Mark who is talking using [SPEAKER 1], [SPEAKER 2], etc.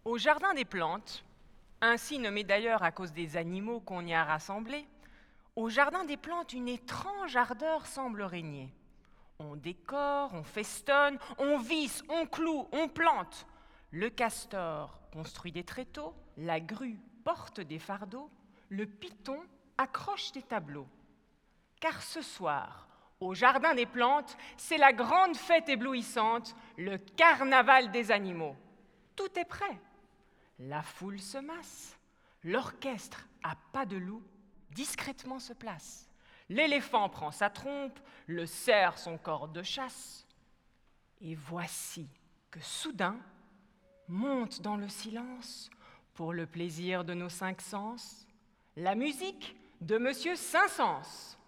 [SPEAKER 1] Au jardin des plantes, ainsi nommé d'ailleurs à cause des animaux qu'on y a rassemblés, au jardin des plantes, une étrange ardeur semble régner. On décore, on festonne, on visse, on cloue, on plante. Le castor construit des tréteaux, la grue porte des fardeaux, le python accroche des tableaux. Car ce soir, au jardin des plantes, c'est la grande fête éblouissante, le carnaval des animaux. Tout est prêt. La foule se masse. L'orchestre, à pas de loup, discrètement se place. L'éléphant prend sa trompe, le cerf son corps de chasse. Et voici que soudain monte dans le silence, pour le plaisir de nos cinq sens, la musique de Monsieur Saint-Saëns.